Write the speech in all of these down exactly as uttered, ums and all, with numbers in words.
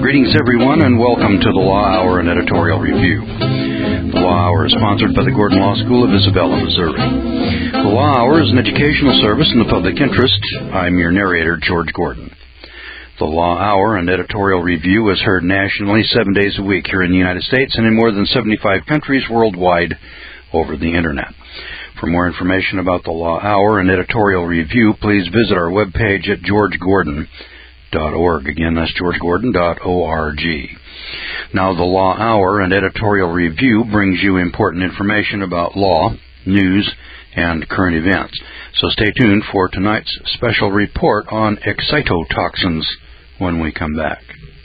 Greetings, everyone, and welcome to the Law Hour and Editorial Review. The Law Hour is sponsored by the Gordon Law School of Isabella, Missouri. The Law Hour is an educational service in the public interest. I'm your narrator, George Gordon. The Law Hour and Editorial Review is heard nationally seven days a week here in the United States and in more than seventy-five countries worldwide over the Internet. For more information about the Law Hour and Editorial Review, please visit our webpage at george gordon dot org. Again, that's george gordon dot org. Now, the Law Hour and Editorial Review brings you important information about law, news, and current events. So stay tuned for tonight's special report on excitotoxins when we come back.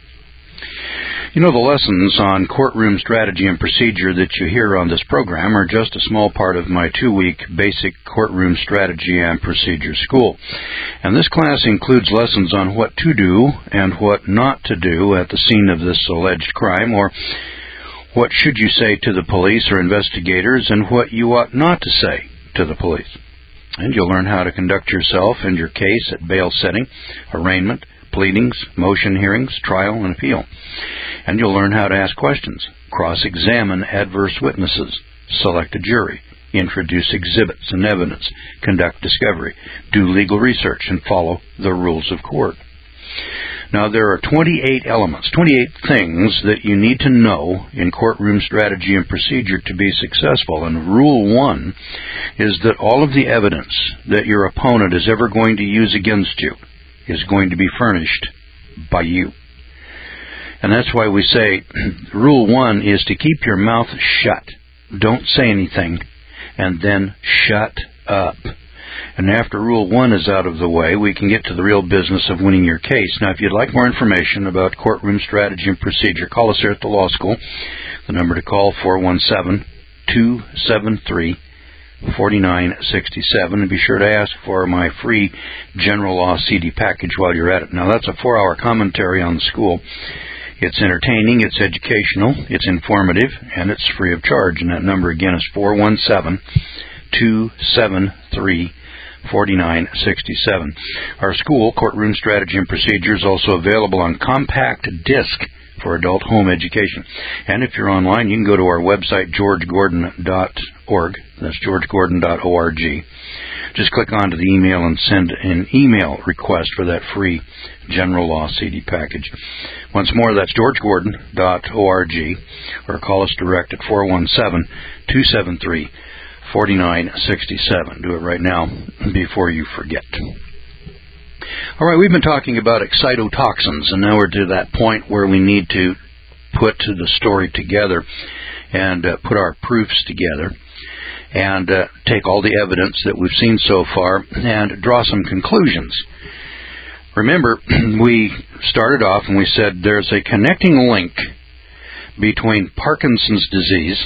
You know, the lessons on courtroom strategy and procedure that you hear on this program are just a small part of my two-week basic courtroom strategy and procedure school. And this class includes lessons on what to do and what not to do at the scene of this alleged crime, or what should you say to the police or investigators and what you ought not to say to the police. And you'll learn how to conduct yourself and your case at bail setting, arraignment, pleadings, motion hearings, trial, and appeal. And you'll learn how to ask questions, cross-examine adverse witnesses, select a jury, introduce exhibits and evidence, conduct discovery, do legal research, and follow the rules of court. Now, there are twenty-eight elements, twenty-eight things that you need to know in courtroom strategy and procedure to be successful. And rule one is that all of the evidence that your opponent is ever going to use against you is going to be furnished by you. And that's why we say rule one is to keep your mouth shut. Don't say anything, and then shut up. And after rule one is out of the way, we can get to the real business of winning your case. Now, if you'd like more information about courtroom strategy and procedure, call us here at the law school. The number to call, four one seven, two seven three, four nine six seven. And be sure to ask for my free general law C D package while you're at it. Now, that's a four-hour commentary on the school. It's entertaining, it's educational, it's informative, and it's free of charge. And that number again is four one seven, two seven three, four nine six seven. Our school, Courtroom Strategy and Procedure, is also available on compact disc for adult home education. And if you're online, you can go to our website, george gordon dot org. That's george gordon dot org. Just click onto the email and send an email request for that free general law C D package. Once more, that's george gordon dot org, or call us direct at four one seven, two seven three, four nine six seven. Do it right now before you forget. All right, we've been talking about excitotoxins, and now we're to that point where we need to put the story together and uh, put our proofs together and uh, take all the evidence that we've seen so far and draw some conclusions. Remember, we started off and we said there's a connecting link between Parkinson's disease,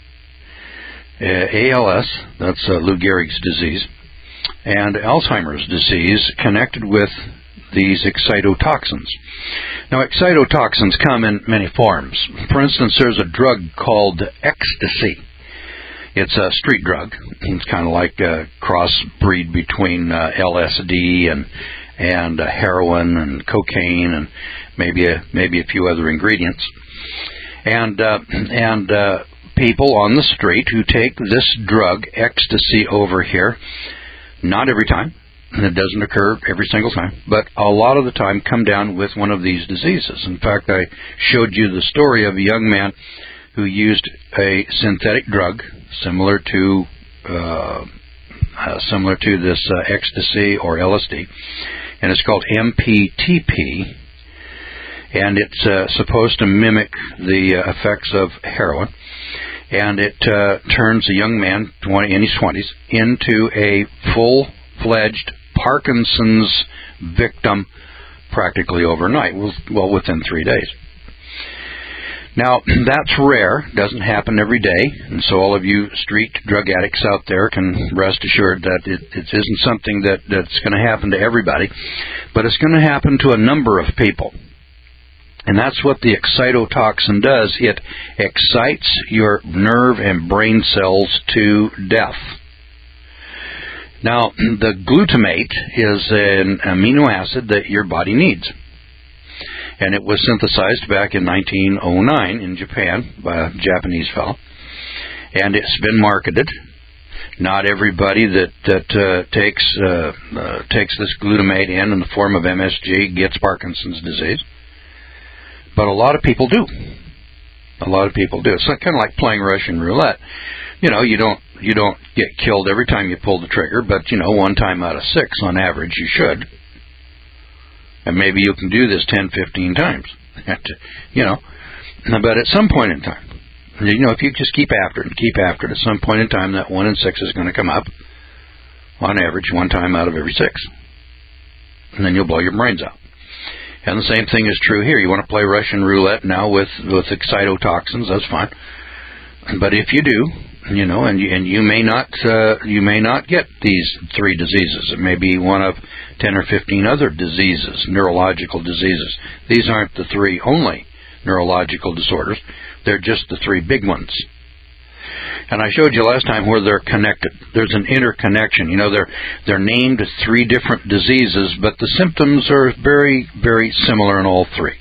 uh, A L S, that's uh, Lou Gehrig's disease, and Alzheimer's disease connected with these excitotoxins. Now, excitotoxins come in many forms. For instance, there's a drug called ecstasy. It's a street drug. It's kind of like a crossbreed between uh, L S D and and uh, heroin and cocaine and maybe a, maybe a few other ingredients. And uh, and uh, people on the street who take this drug, ecstasy over here, not every time, and it doesn't occur every single time, but a lot of the time come down with one of these diseases. In fact, I showed you the story of a young man who used a synthetic drug similar to uh, uh, similar to this uh, ecstasy or L S D, and it's called M P T P, and it's uh, supposed to mimic the uh, effects of heroin. And it uh, turns a young man, twenty, in his twenties, into a full-fledged Parkinson's victim practically overnight, well, within three days. Now, that's rare, doesn't happen every day, and so all of you street drug addicts out there can rest assured that it, it isn't something that, that's going to happen to everybody, but it's going to happen to a number of people. And that's what the excitotoxin does. It excites your nerve and brain cells to death. Now, the glutamate is an amino acid that your body needs. and it was synthesized back in nineteen oh nine in Japan by a Japanese fellow, and it's been marketed. Not everybody that that uh, takes uh, uh, takes this glutamate in in the form of M S G gets Parkinson's disease, but a lot of people do. A lot of people do. It's kind of like playing Russian roulette. You know, you don't you don't get killed every time you pull the trigger, but you know, one time out of six on average you should. And maybe you can do this ten, fifteen times. You know, but at some point in time, you know, if you just keep after it and keep after it, at some point in time, that one in six is going to come up, on average, one time out of every six. And then you'll blow your brains out. And the same thing is true here. You want to play Russian roulette now with, with excitotoxins, that's fine. But if you do, you know, and you, and you may not uh, you may not get these three diseases. It may be one of ten or fifteen other diseases, neurological diseases. These aren't the three only neurological disorders. They're just the three big ones. And I showed you last time where they're connected. There's an interconnection. You know, they're they're named three different diseases, but the symptoms are very, very similar in all three.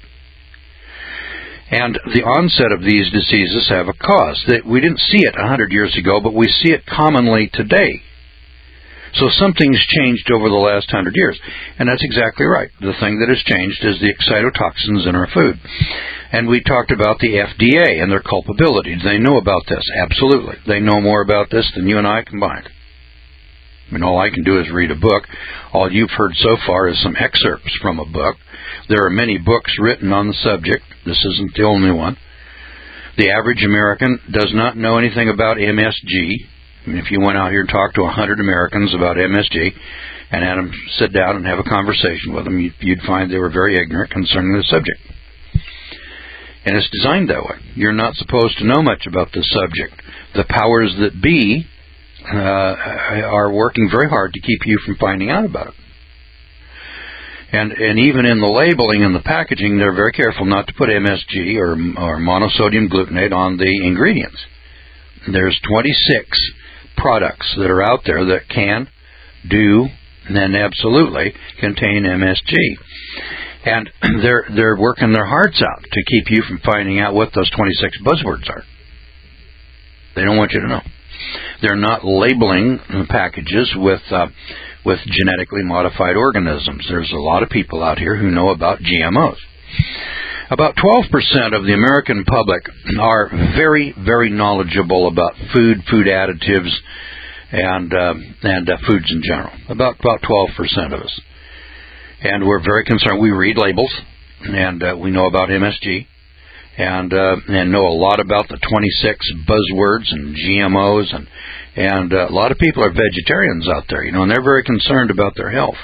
And the onset of these diseases have a cause. That we didn't see it one hundred years ago, but we see it commonly today. So something's changed over the last one hundred years. And that's exactly right. The thing that has changed is the excitotoxins in our food. And we talked about the F D A and their culpability. Do they know about this? Absolutely. They know more about this than you and I combined. I mean, all I can do is read a book. All you've heard so far is some excerpts from a book. There are many books written on the subject. This isn't the only one. The average American does not know anything about M S G. I mean, if you went out here and talked to one hundred Americans about M S G and had them sit down and have a conversation with them, you'd find they were very ignorant concerning the subject. And it's designed that way. You're not supposed to know much about this subject. The powers that be uh, are working very hard to keep you from finding out about it. And and even in the labeling and the packaging, they're very careful not to put M S G or, or monosodium glutamate on the ingredients. There's twenty-six products that are out there that can, do, and then absolutely contain M S G. And they're they're working their hearts out to keep you from finding out what those twenty-six buzzwords are. They don't want you to know. They're not labeling the packages with uh, with genetically modified organisms. There's a lot of people out here who know about G M Os. About twelve percent of the American public are very, very knowledgeable about food, food additives, and uh, and uh, foods in general. About about twelve percent of us. And we're very concerned. We read labels, and uh, we know about M S G, and uh, and know a lot about the twenty-six buzzwords and G M Os, and and uh, a lot of people are vegetarians out there, you know, and they're very concerned about their health.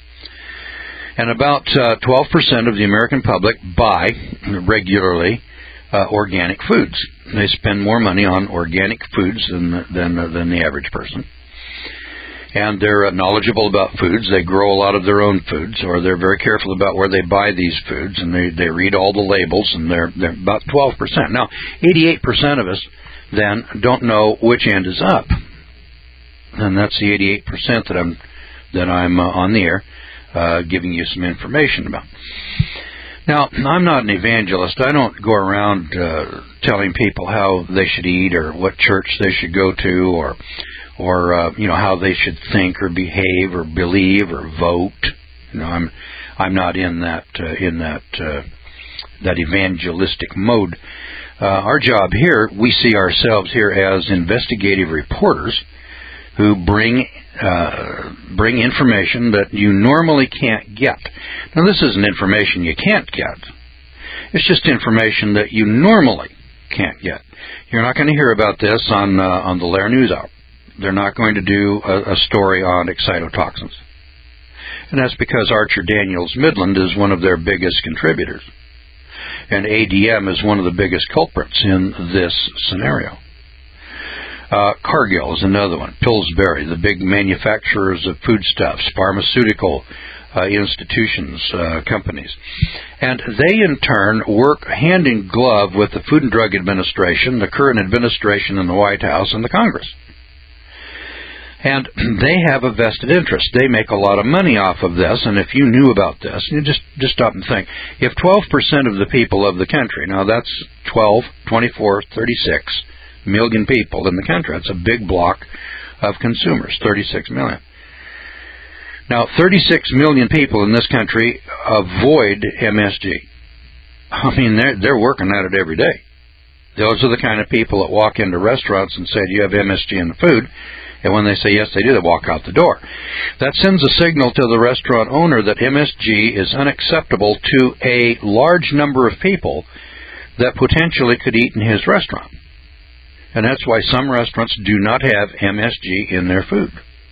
And about uh, twelve percent of the American public buy regularly uh, organic foods. They spend more money on organic foods than than uh, than the average person. And they're knowledgeable about foods. They grow a lot of their own foods, or they're very careful about where they buy these foods, and they, they read all the labels, and they're, they're about twelve percent. Now, eighty-eight percent of us then don't know which end is up. And that's the eighty-eight percent that I'm, that I'm uh, on the air uh, giving you some information about. Now, I'm not an evangelist. I don't go around uh, telling people how they should eat or what church they should go to, or or uh, you know, how they should think or behave or believe or vote. You know, I'm I'm not in that uh, in that uh, that evangelistic mode. Uh, our job here, we see ourselves here as investigative reporters who bring uh, bring information that you normally can't get. Now, this isn't information you can't get. It's just information that you normally can't get. You're not going to hear about this on uh, on the Lair News Hour. They're not going to do a, a story on excitotoxins. And that's because Archer Daniels Midland is one of their biggest contributors. And A D M is one of the biggest culprits in this scenario. Uh, Cargill is another one. Pillsbury, the big manufacturers of foodstuffs, pharmaceutical uh, institutions, uh, companies. And they, in turn, work hand in glove with the Food and Drug Administration, the current administration in the White House, and the Congress. And they have a vested interest. They make a lot of money off of this, and if you knew about this, you just, just stop and think. If twelve percent of the people of the country, now that's twelve, twenty-four, thirty-six million people in the country. That's a big block of consumers, thirty-six million. Now, thirty-six million people in this country avoid M S G. I mean, they're, they're working at it every day. Those are the kind of people that walk into restaurants and say, do you have M S G in the food? And when they say yes, they do, they walk out the door. That sends a signal to the restaurant owner that M S G is unacceptable to a large number of people that potentially could eat in his restaurant. And that's why some restaurants do not have M S G in their food.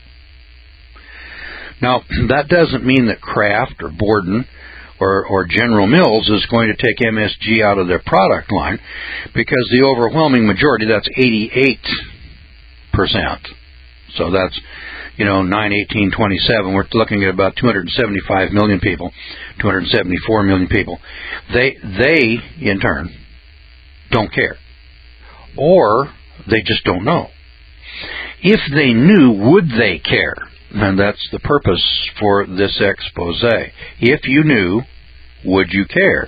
Now, that doesn't mean that Kraft or Borden or, or General Mills is going to take M S G out of their product line, because the overwhelming majority, that's eighty-eight percent. So that's, you know, nine, eighteen, twenty-seven. We're looking at about two hundred seventy-five million people, two hundred seventy-four million people. They, they, in turn, don't care. Or they just don't know. If they knew, would they care? And that's the purpose for this expose. If you knew, would you care?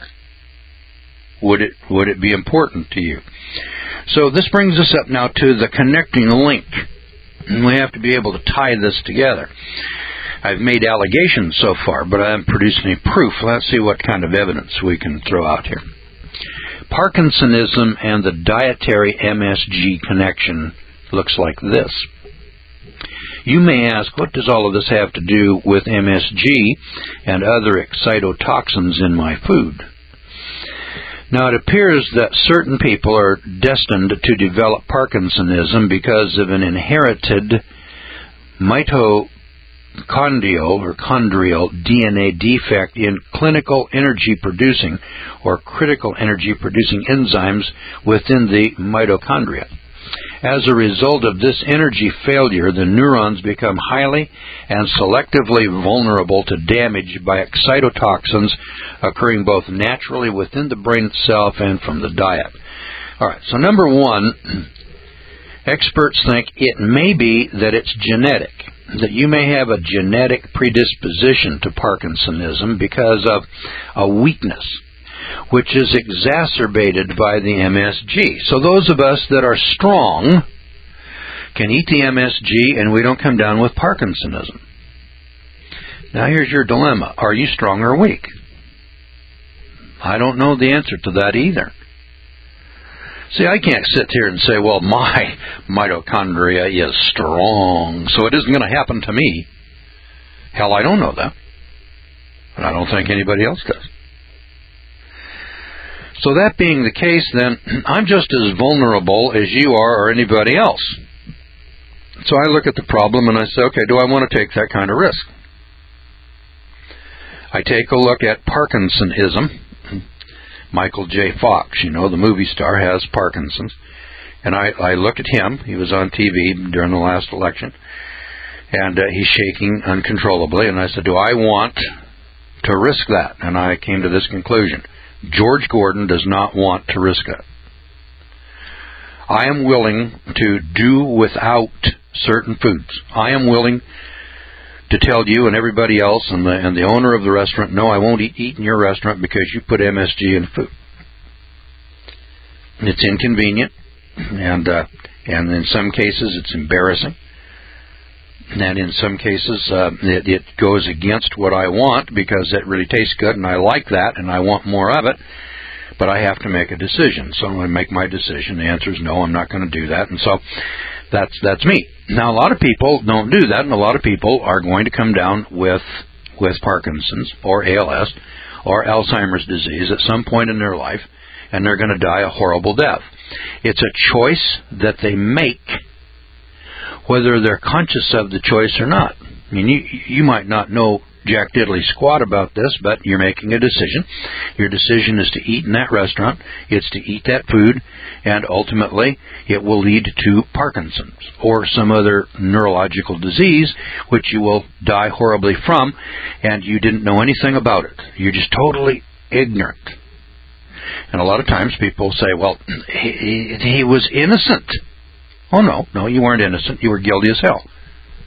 Would it, would it be important to you? So this brings us up now to the connecting link. And we have to be able to tie this together. I've made allegations so far, but I haven't produced any proof. Let's see what kind of evidence we can throw out here. Parkinsonism and the dietary M S G connection looks like this. You may ask, what does all of this have to do with M S G and other excitotoxins in my food? Now, it appears that certain people are destined to develop Parkinsonism because of an inherited mitochondrial or chondrial D N A defect in clinical energy-producing or critical energy-producing enzymes within the mitochondria. As a result of this energy failure, the neurons become highly and selectively vulnerable to damage by excitotoxins occurring both naturally within the brain itself and from the diet. All right, so number one, experts think it may be that it's genetic, that you may have a genetic predisposition to Parkinsonism because of a weakness, which is exacerbated by the M S G. So those of us that are strong can eat the M S G and we don't come down with Parkinsonism. Now here's your dilemma. Are you strong or weak? I don't know the answer to that either. See, I can't sit here and say, well, my mitochondria is strong, so it isn't going to happen to me. Hell, I don't know that. And I don't think anybody else does. So that being the case, then, I'm just as vulnerable as you are or anybody else. So I look at the problem and I say, okay, do I want to take that kind of risk? I take a look at Parkinsonism. Michael J. Fox, you know, the movie star, has Parkinson's. And I, I look at him. He was on T V during the last election. And uh, he's shaking uncontrollably. And I said, do I want to risk that? And I came to this conclusion. George Gordon does not want to risk it. I am willing to do without certain foods. I am willing to tell you and everybody else and the, and the owner of the restaurant, no, I won't eat, eat in your restaurant because you put M S G in food. It's inconvenient, and uh, and in some cases it's embarrassing. And in some cases, uh, it, it goes against what I want because it really tastes good and I like that and I want more of it. But I have to make a decision. So when I make my decision, the answer is no, I'm not going to do that. And so that's that's me. Now, a lot of people don't do that, and a lot of people are going to come down with with Parkinson's or A L S or Alzheimer's disease at some point in their life, and they're going to die a horrible death. It's a choice that they make, whether they're conscious of the choice or not. I mean, you, you might not know jack diddly squat about this, but you're making a decision. Your decision is to eat in that restaurant. It's to eat that food, and ultimately it will lead to Parkinson's or some other neurological disease, which you will die horribly from, and you didn't know anything about it. You're just totally ignorant. And a lot of times people say, well, he, he was innocent. Oh, no, no, you weren't innocent. You were guilty as hell.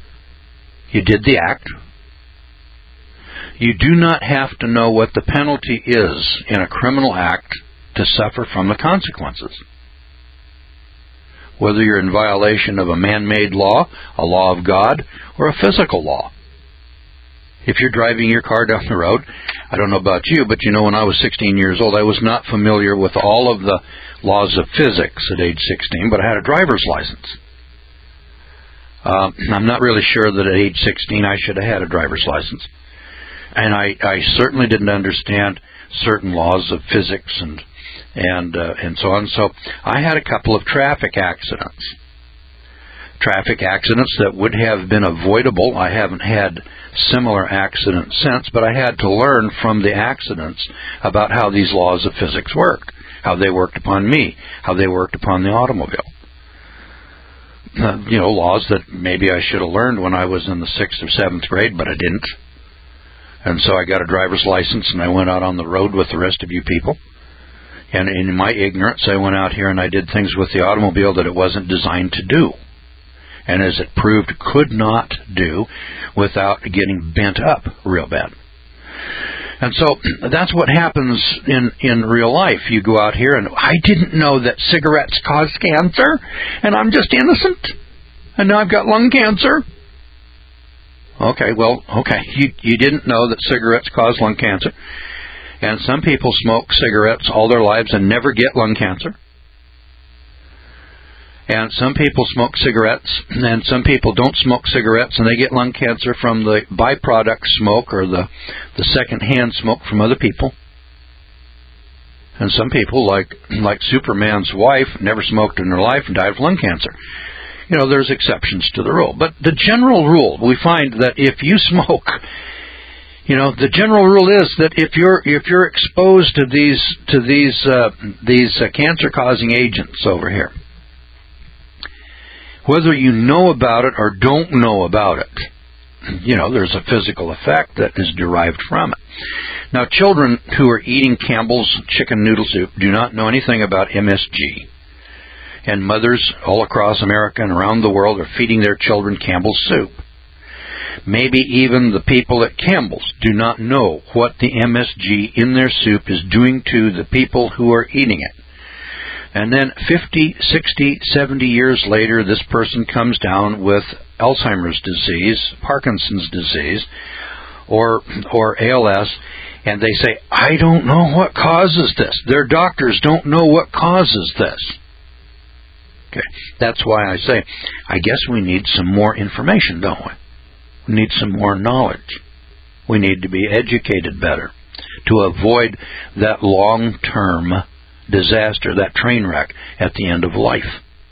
You did the act. You do not have to know what the penalty is in a criminal act to suffer from the consequences. Whether you're in violation of a man-made law, a law of God, or a physical law. If you're driving your car down the road, I don't know about you, but you know, when I was sixteen years old, I was not familiar with all of the laws of physics at age sixteen, but I had a driver's license. Uh, I'm not really sure that at age sixteen I should have had a driver's license. And I, I certainly didn't understand certain laws of physics and and uh, and so on. So I had a couple of traffic accidents. Traffic accidents that would have been avoidable. I haven't had similar accidents since, but I had to learn from the accidents about how these laws of physics work, how they worked upon me, how they worked upon the automobile. Uh, you know, laws that maybe I should have learned when I was in the sixth or seventh grade, but I didn't. And so I got a driver's license, and I went out on the road with the rest of you people. And in my ignorance, I went out here and I did things with the automobile that it wasn't designed to do. And as it proved, could not do without getting bent up real bad. And so that's what happens in, in real life. You go out here and, I didn't know that cigarettes cause cancer, and I'm just innocent, and now I've got lung cancer. Okay, well, okay, you, you didn't know that cigarettes cause lung cancer. And some people smoke cigarettes all their lives and never get lung cancer. And some people smoke cigarettes, and some people don't smoke cigarettes, and they get lung cancer from the byproduct smoke or the, the second-hand smoke from other people. And some people, like like Superman's wife, never smoked in her life and died of lung cancer. You know, there's exceptions to the rule. But the general rule, we find that if you smoke, you know, the general rule is that if you're if you're exposed to these to these uh, these uh, cancer-causing agents over here, whether you know about it or don't know about it, you know, there's a physical effect that is derived from it. Now, children who are eating Campbell's chicken noodle soup do not know anything about M S G. And mothers all across America and around the world are feeding their children Campbell's soup. Maybe even the people at Campbell's do not know what the M S G in their soup is doing to the people who are eating it. And then fifty, sixty, seventy years later, this person comes down with Alzheimer's disease, Parkinson's disease, or or A L S, and they say, I don't know what causes this. Their doctors don't know what causes this. Okay, that's why I say, I guess we need some more information, don't we? We need some more knowledge. We need to be educated better to avoid that long-term disaster, that train wreck at the end of life.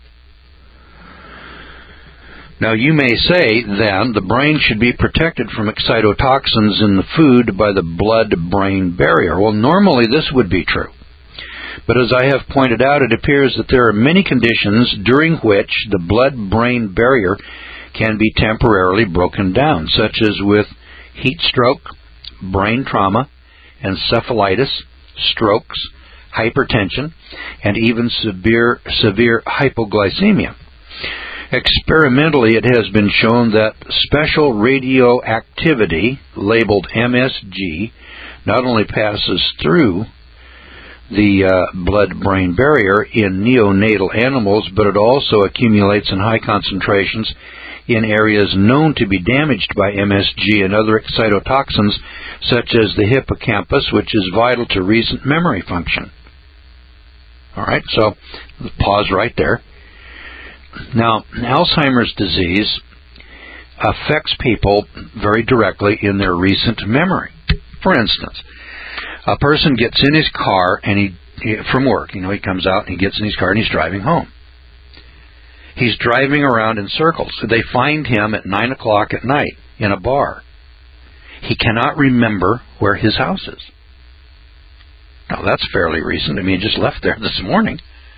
Now, you may say, then, the brain should be protected from excitotoxins in the food by the blood-brain barrier. Well, normally this would be true. But as I have pointed out, it appears that there are many conditions during which the blood-brain barrier can be temporarily broken down, such as with heat stroke, brain trauma, encephalitis, strokes, hypertension, and even severe, severe hypoglycemia. Experimentally, it has been shown that special radioactivity, labeled M S G, not only passes through the uh, blood-brain barrier in neonatal animals, but it also accumulates in high concentrations in areas known to be damaged by M S G and other excitotoxins, such as the hippocampus, which is vital to recent memory function. All right, so pause right there. Now, Alzheimer's disease affects people very directly in their recent memory. For instance, a person gets in his car and he, from work, you know, he comes out and he gets in his car and he's driving home. He's driving around in circles. They find him at nine o'clock at night in a bar. He cannot remember where his house is. Now, that's fairly recent. I mean, he just left there this morning.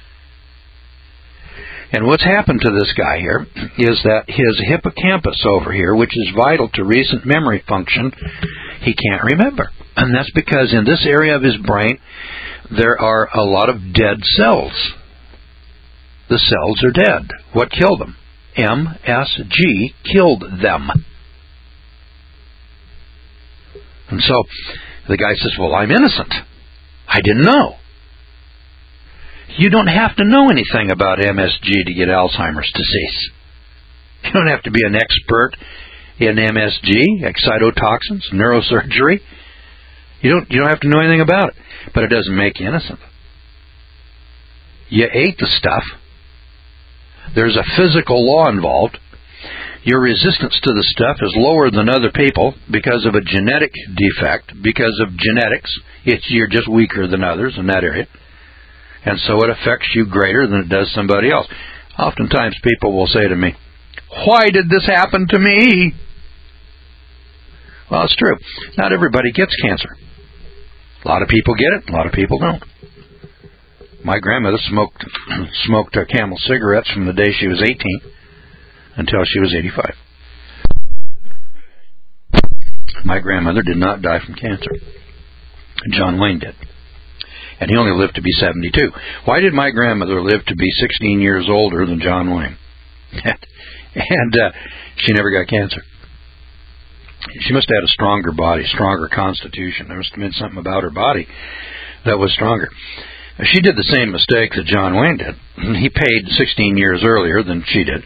And what's happened to this guy here is that his hippocampus over here, which is vital to recent memory function, he can't remember. And that's because in this area of his brain, there are a lot of dead cells. The cells are dead. What killed them? M S G killed them. And so the guy says, well, I'm innocent. I didn't know. You don't have to know anything about M S G to get Alzheimer's disease. You don't have to be an expert in M S G, excitotoxins, neurosurgery. You don't, you don't have to know anything about it. But it doesn't make you innocent. You ate the stuff. There's a physical law involved. Your resistance to the stuff is lower than other people because of a genetic defect, because of genetics. It's, you're just weaker than others in that area. And so it affects you greater than it does somebody else. Oftentimes people will say to me, why did this happen to me? Well, it's true. Not everybody gets cancer. A lot of people get it, a lot of people don't. My grandmother smoked smoked uh, Camel cigarettes from the day she was eighteen until she was eighty-five. My grandmother did not die from cancer. John Wayne did. And he only lived to be seventy-two. Why did my grandmother live to be sixteen years older than John Wayne? and uh, she never got cancer. She must have had a stronger body, stronger constitution. There must have been something about her body that was stronger. She did the same mistake that John Wayne did. He paid sixteen years earlier than she did.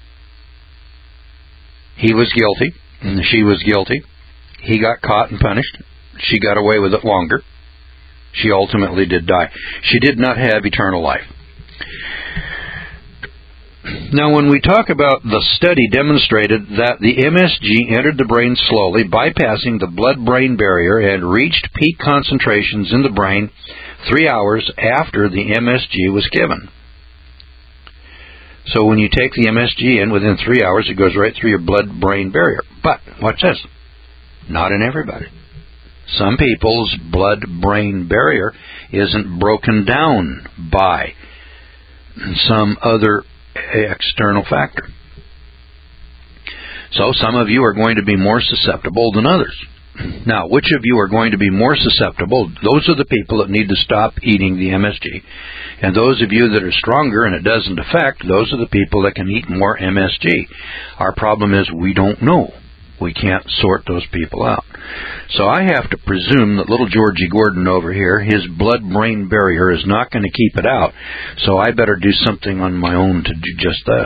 He was guilty, and she was guilty. He got caught and punished. She got away with it longer. She ultimately did die. She did not have eternal life. Now, when we talk about the study demonstrated that the M S G entered the brain slowly, bypassing the blood-brain barrier and reached peak concentrations in the brain three hours after the M S G was given. So when you take the M S G in, within three hours, it goes right through your blood-brain barrier. But, watch this, not in everybody. Some people's blood-brain barrier isn't broken down by some other external factor. So some of you are going to be more susceptible than others. Now, which of you are going to be more susceptible? Those are the people that need to stop eating the M S G. And those of you that are stronger and it doesn't affect, those are the people that can eat more M S G. Our problem is we don't know. We can't sort those people out. So I have to presume that little Georgie Gordon over here, his blood-brain barrier is not going to keep it out. So I better do something on my own to do just that.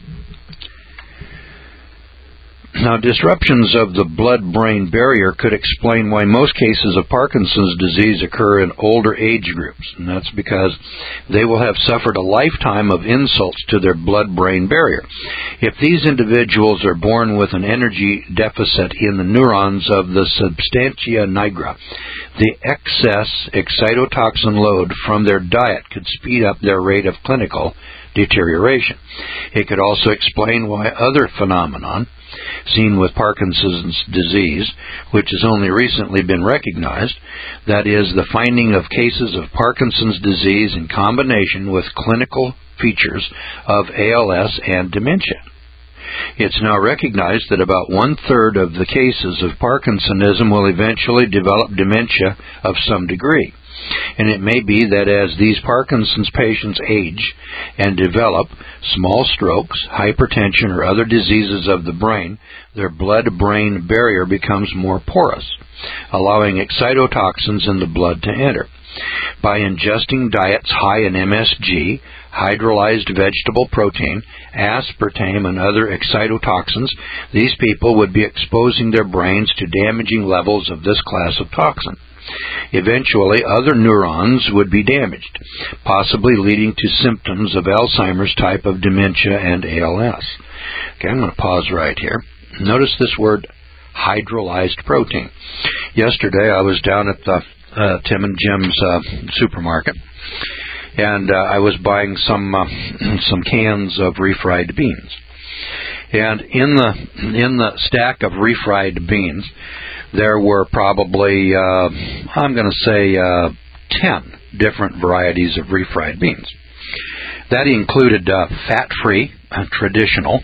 Now, disruptions of the blood-brain barrier could explain why most cases of Parkinson's disease occur in older age groups, and that's because they will have suffered a lifetime of insults to their blood-brain barrier. If these individuals are born with an energy deficit in the neurons of the substantia nigra, the excess excitotoxin load from their diet could speed up their rate of clinical deterioration. It could also explain why other phenomenon seen with Parkinson's disease, which has only recently been recognized, that is, the finding of cases of Parkinson's disease in combination with clinical features of A L S and dementia. It's now recognized that about one-third of the cases of Parkinsonism will eventually develop dementia of some degree. And it may be that as these Parkinson's patients age and develop small strokes, hypertension, or other diseases of the brain, their blood-brain barrier becomes more porous, allowing excitotoxins in the blood to enter. By ingesting diets high in M S G, hydrolyzed vegetable protein, aspartame, and other excitotoxins, these people would be exposing their brains to damaging levels of this class of toxin. Eventually, other neurons would be damaged, possibly leading to symptoms of Alzheimer's type of dementia and A L S. Okay, I'm going to pause right here. Notice this word, hydrolyzed protein. Yesterday, I was down at the uh, Tim and Jim's uh, supermarket, and uh, I was buying some uh, some cans of refried beans. And in the in the stack of refried beans, there were probably, uh, I'm going to say, uh, ten different varieties of refried beans. That included uh, fat-free, uh, traditional,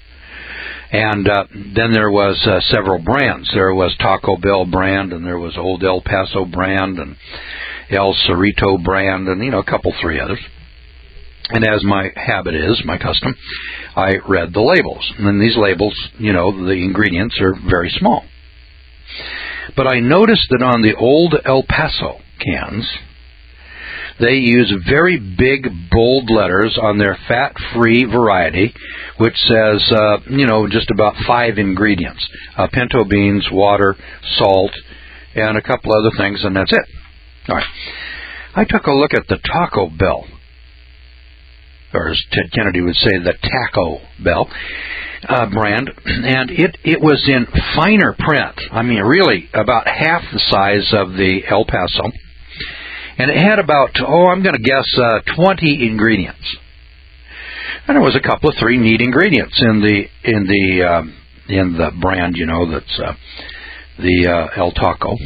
and uh, then there was uh, several brands. There was Taco Bell brand, and there was Old El Paso brand, and El Cerrito brand, and, you know, a couple, three others. And as my habit is, my custom, I read the labels. And these labels, you know, the ingredients are very small. But I noticed that on the old El Paso cans, they use very big, bold letters on their fat-free variety, which says, uh, you know, just about five ingredients. Uh, pinto beans, water, salt, and a couple other things, and that's it. All right. I took a look at the Taco Bell, or as Ted Kennedy would say, the Taco Bell uh, brand, and it, it was in finer print. I mean, really about half the size of the El Paso. And it had about, oh, I'm going to guess, uh, twenty ingredients. And there was a couple of three neat ingredients in the in the um, in the brand, you know, that's uh, the uh, El Taco.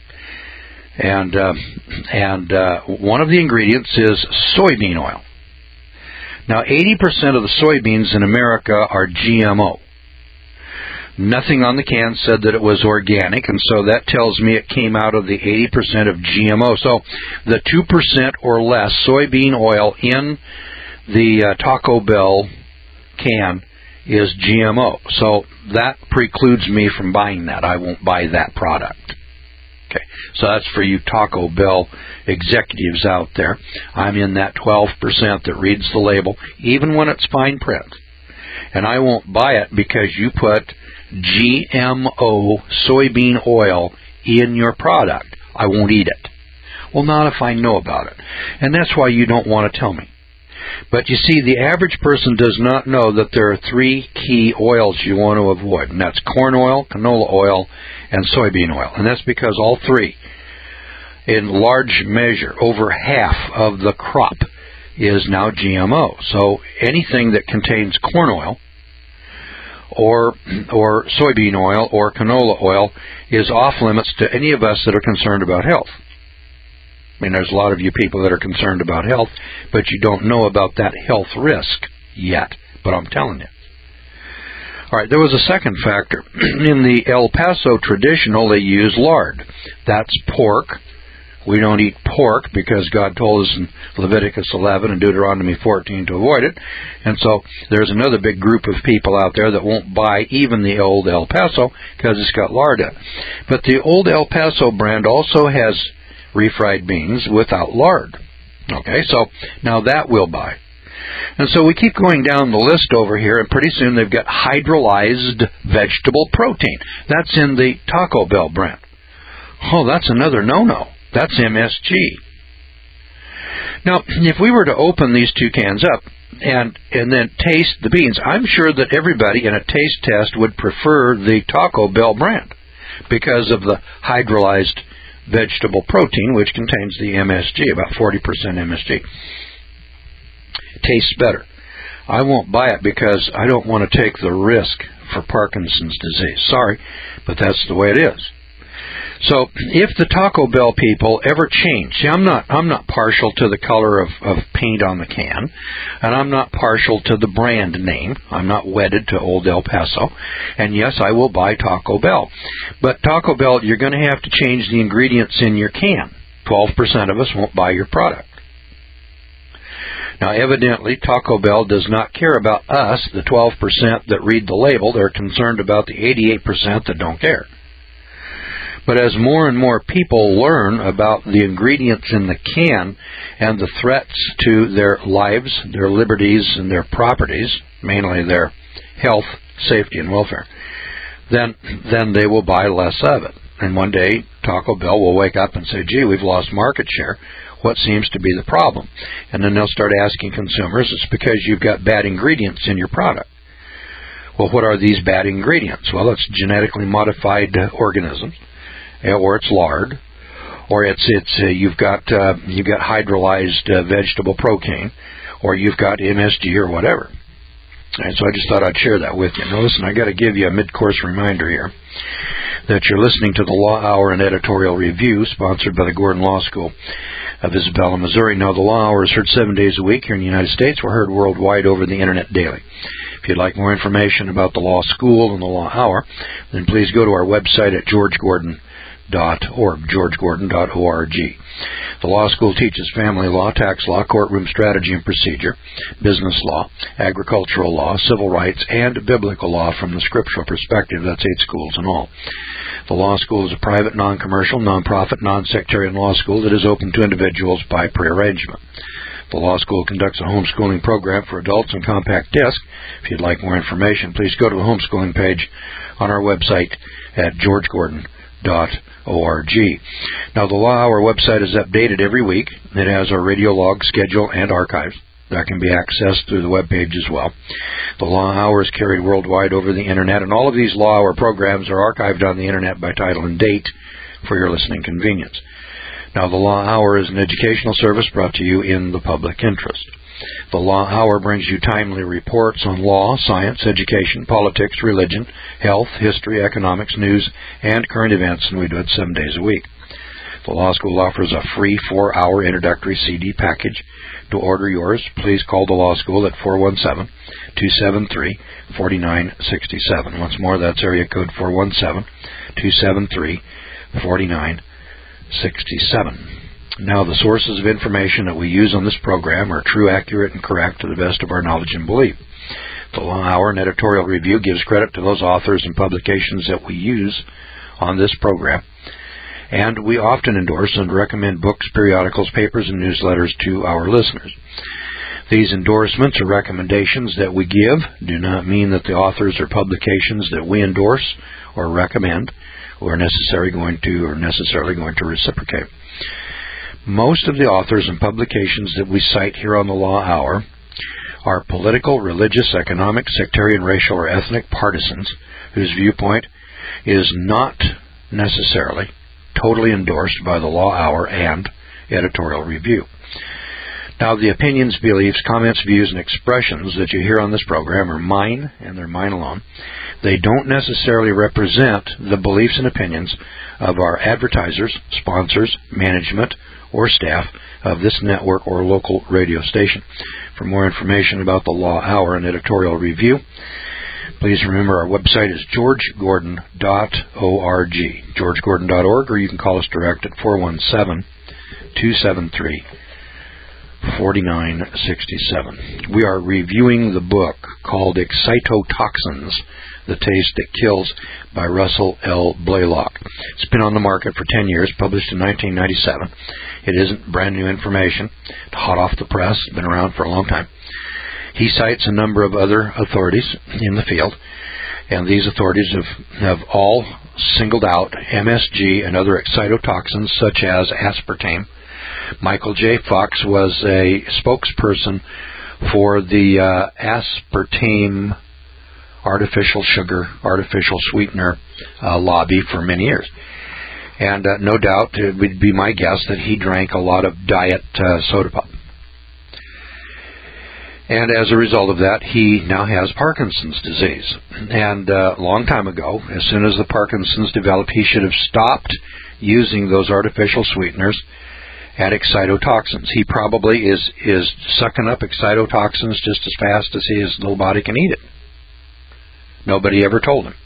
And uh, and uh, one of the ingredients is soybean oil. Now, eighty percent of the soybeans in America are G M O. Nothing on the can said that it was organic, and so that tells me it came out of the eighty percent of G M O. So the two percent or less soybean oil in the uh, Taco Bell can is G M O. So that precludes me from buying that. I won't buy that product. Okay, so that's for you Taco Bell executives out there. I'm in that twelve percent that reads the label, even when it's fine print. And I won't buy it because you put G M O soybean oil in your product. I won't eat it. Well, not if I know about it. And that's why you don't want to tell me. But you see, the average person does not know that there are three key oils you want to avoid, and that's corn oil, canola oil, and soybean oil. And that's because all three, in large measure, over half of the crop is now G M O. So anything that contains corn oil or or soybean oil or canola oil is off limits to any of us that are concerned about health. I mean, there's a lot of you people that are concerned about health, but you don't know about that health risk yet, but I'm telling you. All right, there was a second factor. In the El Paso traditional, they use lard. That's pork. We don't eat pork because God told us in Leviticus eleven and Deuteronomy fourteen to avoid it. And so there's another big group of people out there that won't buy even the old El Paso because it's got lard in it. But the old El Paso brand also has refried beans without lard. Okay, so now that we'll buy. And so we keep going down the list over here, and pretty soon they've got hydrolyzed vegetable protein. That's in the Taco Bell brand. Oh, that's another no-no. That's M S G. Now, if we were to open these two cans up and and then taste the beans, I'm sure that everybody in a taste test would prefer the Taco Bell brand because of the hydrolyzed vegetable protein, which contains the M S G, about forty percent M S G. Tastes better. I won't buy it because I don't want to take the risk for Parkinson's disease. Sorry, but that's the way it is. So if the Taco Bell people ever change, see, I'm not I'm not partial to the color of, of paint on the can, and I'm not partial to the brand name. I'm not wedded to old El Paso. And yes, I will buy Taco Bell. But Taco Bell, you're going to have to change the ingredients in your can. twelve percent of us won't buy your product. Now, evidently, Taco Bell does not care about us, the twelve percent that read the label. They're concerned about the eighty-eight percent that don't care. But as more and more people learn about the ingredients in the can and the threats to their lives, their liberties, and their properties, mainly their health, safety, and welfare, then then they will buy less of it. And one day, Taco Bell will wake up and say, gee, we've lost market share. What seems to be the problem? And then they'll start asking consumers, it's because you've got bad ingredients in your product. Well, what are these bad ingredients? Well, it's genetically modified organisms. Or it's lard, or it's it's uh, you've got uh, you've got hydrolyzed uh, vegetable protein, or you've got M S G or whatever. And so I just thought I'd share that with you. Now listen, I got to give you a mid-course reminder here that you're listening to the Law Hour and Editorial Review, sponsored by the Gordon Law School of Isabella, Missouri. Now, the Law Hour is heard seven days a week here in the United States. We're heard worldwide over the Internet daily. If you'd like more information about the Law School and the Law Hour, then please go to our website at george gordon dot org, george gordon dot org. The law school teaches family law, tax law, courtroom strategy and procedure, business law, agricultural law, civil rights, and biblical law from the scriptural perspective. That's eight schools in all. The law school is a private, non-commercial, non-profit, non-sectarian law school that is open to individuals by prearrangement. The law school conducts a homeschooling program for adults on compact disc. If you'd like more information, please go to the homeschooling page on our website at george gordon dot org. Now, the Law Hour website is updated every week. It has our radio log, schedule, and archives. That can be accessed through the web page as well. The Law Hour is carried worldwide over the Internet, and all of these Law Hour programs are archived on the Internet by title and date for your listening convenience. Now, the Law Hour is an educational service brought to you in the public interest. The Law Hour brings you timely reports on law, science, education, politics, religion, health, history, economics, news, and current events, and we do it seven days a week. The Law School offers a free four-hour introductory C D package. To order yours, please call the Law School at four one seven, two seven three, four nine six seven. Once more, that's area code four one seven, two seven three, four nine six seven. Now, the sources of information that we use on this program are true, accurate, and correct to the best of our knowledge and belief. The Law Hour and editorial review gives credit to those authors and publications that we use on this program. And we often endorse and recommend books, periodicals, papers, and newsletters to our listeners. These endorsements or recommendations that we give do not mean that the authors or publications that we endorse or recommend are necessarily going to or necessarily going to reciprocate. Most of the authors and publications that we cite here on the Law Hour are political, religious, economic, sectarian, racial, or ethnic partisans whose viewpoint is not necessarily totally endorsed by the Law Hour and editorial review. Now, the opinions, beliefs, comments, views, and expressions that you hear on this program are mine, and they're mine alone. They don't necessarily represent the beliefs and opinions of our advertisers, sponsors, management, or staff of this network or local radio station. For more information about the Law Hour and editorial review, please remember our website is george gordon dot org, george gordon dot org, or you can call us direct at four one seven, two seven three, four nine six seven. We are reviewing the book called Excitotoxins, The Taste That Kills by Russell L. Blaylock. It's been on the market for ten years, published in nineteen ninety-seven. It isn't brand new information. It's hot off the press. It's been around for a long time. He cites a number of other authorities in the field, and these authorities have, have all singled out M S G and other excitotoxins such as aspartame. Michael J. Fox was a spokesperson for the uh, aspartame artificial sugar, artificial sweetener uh, lobby for many years. And uh, no doubt it would be my guess that he drank a lot of diet uh, soda pop. And as a result of that, he now has Parkinson's disease. And uh, a long time ago, as soon as the Parkinson's developed, he should have stopped using those artificial sweeteners and excitotoxins. He probably is, is sucking up excitotoxins just as fast as his little body can eat it. Nobody ever told him.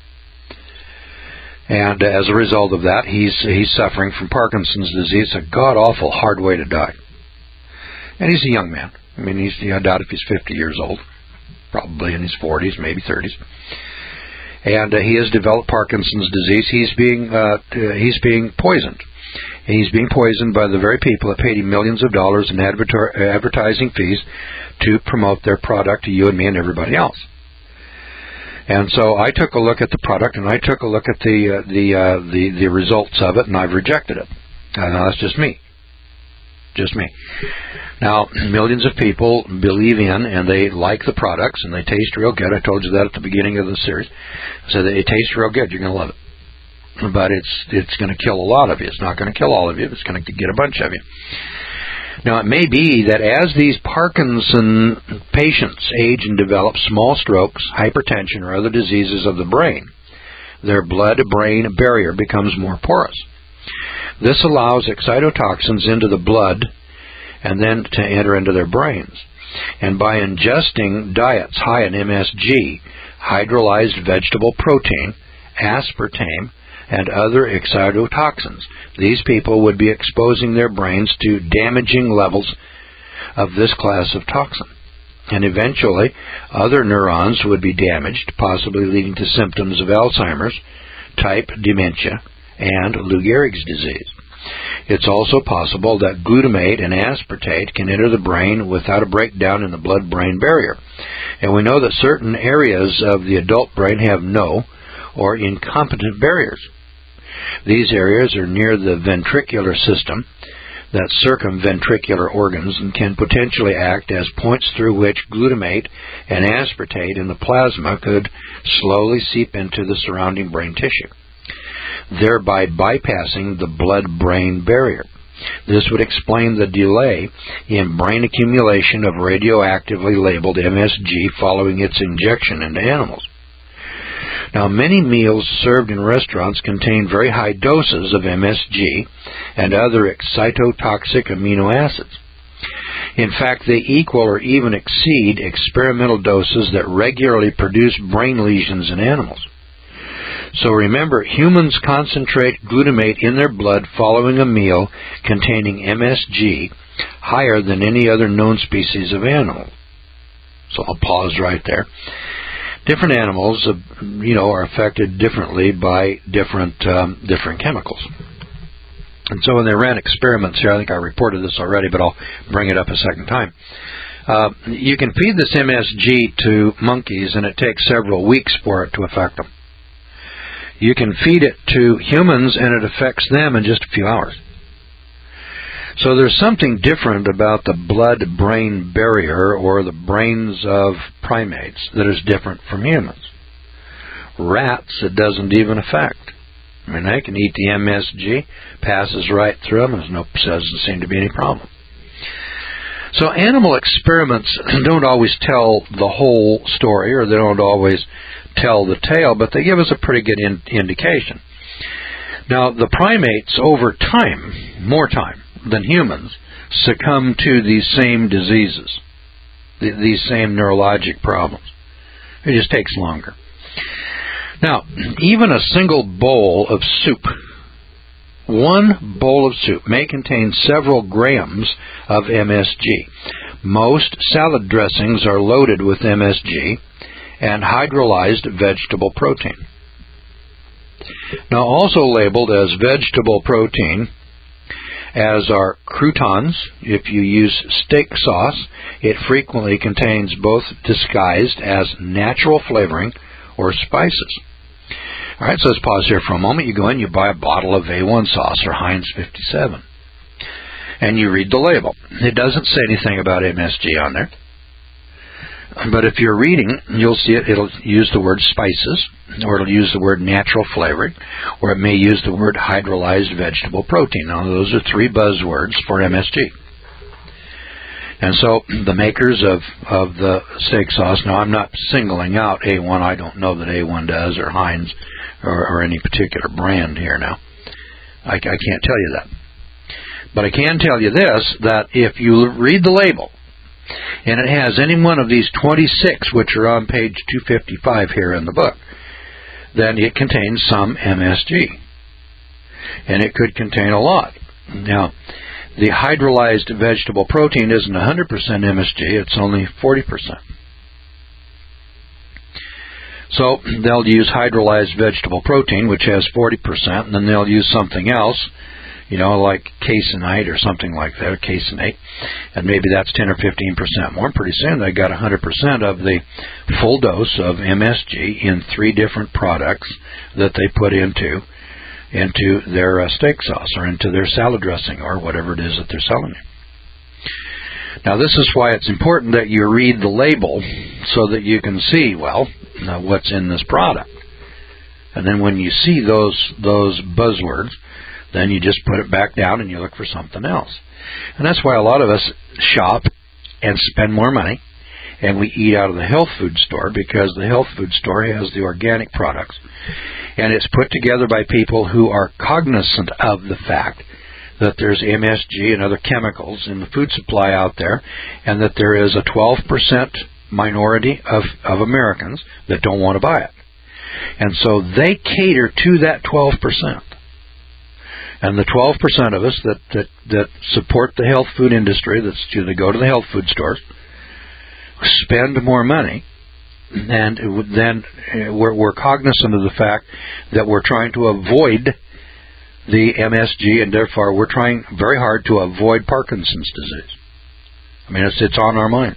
And as a result of that, he's he's suffering from Parkinson's disease. It's a god-awful hard way to die. And he's a young man. I mean, he's, I doubt if he's fifty years old. Probably in his forties, maybe thirties. And uh, he has developed Parkinson's disease. He's being uh, he's being poisoned. And he's being poisoned by the very people that paid him millions of dollars in adver- advertising fees to promote their product to you and me and everybody else. And so I took a look at the product, and I took a look at the uh, the, uh, the the results of it, and I've rejected it. And that's just me, just me. Now, millions of people believe in and they like the products, and they taste real good. I told you that at the beginning of the series. So they taste real good. You're going to love it, but it's it's going to kill a lot of you. It's not going to kill all of you. It's going to get a bunch of you. Now, it may be that as these Parkinson patients age and develop small strokes, hypertension, or other diseases of the brain, their blood-brain barrier becomes more porous. This allows excitotoxins into the blood and then to enter into their brains. And by ingesting diets high in M S G, hydrolyzed vegetable protein, aspartame, and other excitotoxins. These people would be exposing their brains to damaging levels of this class of toxin. And eventually, other neurons would be damaged, possibly leading to symptoms of Alzheimer's, type dementia, and Lou Gehrig's disease. It's also possible that glutamate and aspartate can enter the brain without a breakdown in the blood-brain barrier. And we know that certain areas of the adult brain have no or incompetent barriers. These areas are near the ventricular system, that circumventricular organs, and can potentially act as points through which glutamate and aspartate in the plasma could slowly seep into the surrounding brain tissue, thereby bypassing the blood-brain barrier. This would explain the delay in brain accumulation of radioactively labeled M S G following its injection into animals. Now, many meals served in restaurants contain very high doses of M S G and other excitotoxic amino acids. In fact, they equal or even exceed experimental doses that regularly produce brain lesions in animals. So remember, humans concentrate glutamate in their blood following a meal containing M S G higher than any other known species of animal. So I'll pause right there. Different animals, uh, you know, are affected differently by different um, different chemicals. And so when they ran experiments here, I think I reported this already, but I'll bring it up a second time. Uh, you can feed this M S G to monkeys, and it takes several weeks for it to affect them. You can feed it to humans, and it affects them in just a few hours. So there's something different about the blood-brain barrier, or the brains of primates, that is different from humans. Rats, it doesn't even affect. I mean, they can eat the M S G, passes right through them, and there doesn't seem to be any problem. So animal experiments don't always tell the whole story, or they don't always tell the tale, but they give us a pretty good in- indication. Now, the primates, over time, more time than humans, succumb to these same diseases, th- these same neurologic problems. It just takes longer. Now, even a single bowl of soup, one bowl of soup may contain several grams of M S G. Most salad dressings are loaded with M S G and hydrolyzed vegetable protein. Now, also labeled as vegetable protein, as are croutons. If you use steak sauce, it frequently contains both disguised as natural flavoring or spices. All right, so let's pause here for a moment. You go in, you buy a bottle of A one sauce or Heinz fifty-seven, and you read the label. It doesn't say anything about M S G on there. But if you're reading, you'll see it. It'll use the word spices, or it'll use the word natural flavoring, or it may use the word hydrolyzed vegetable protein. Now, those are three buzzwords for M S G. And so the makers of, of the steak sauce, now I'm not singling out A one. I don't know that A one does, or Heinz, or, or any particular brand here now. I, I can't tell you that. But I can tell you this, that if you read the label, and it has any one of these twenty-six, which are on page two fifty-five here in the book, then it contains some M S G. And it could contain a lot. Now, the hydrolyzed vegetable protein isn't one hundred percent M S G, it's only forty percent. So they'll use hydrolyzed vegetable protein, which has forty percent, and then they'll use something else, you know, like caseinite or something like that, or caseinate, and maybe that's ten or fifteen percent more. Pretty soon they got one hundred percent of the full dose of M S G in three different products that they put into into their uh, steak sauce, or into their salad dressing, or whatever it is that they're selling you. Now, this is why it's important that you read the label so that you can see, well, uh, what's in this product. And then when you see those those buzzwords, then you just put it back down and you look for something else. And that's why a lot of us shop and spend more money, and we eat out of the health food store, because the health food store has the organic products. And it's put together by people who are cognizant of the fact that there's M S G and other chemicals in the food supply out there, and that there is a twelve percent minority of, of Americans that don't want to buy it. And so they cater to that twelve percent. And the twelve percent of us that, that, that support the health food industry, that's that go to the health food stores, spend more money, and then we're, we're cognizant of the fact that we're trying to avoid the M S G, and therefore we're trying very hard to avoid Parkinson's disease. I mean, it's, it's on our minds.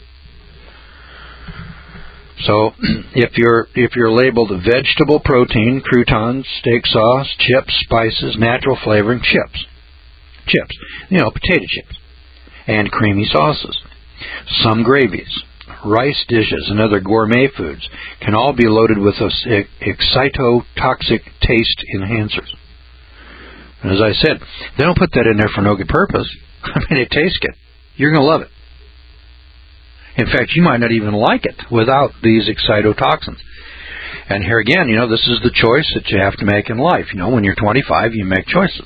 So if you're if you're labeled vegetable protein, croutons, steak sauce, chips, spices, natural flavoring, chips, chips, you know, potato chips, and creamy sauces, some gravies, rice dishes, and other gourmet foods can all be loaded with excitotoxic taste enhancers. And as I said, they don't put that in there for no good purpose. I mean, it tastes good. You're going to love it. In fact, you might not even like it without these excitotoxins. And here again, you know, this is the choice that you have to make in life. You know, when you're twenty-five, you make choices.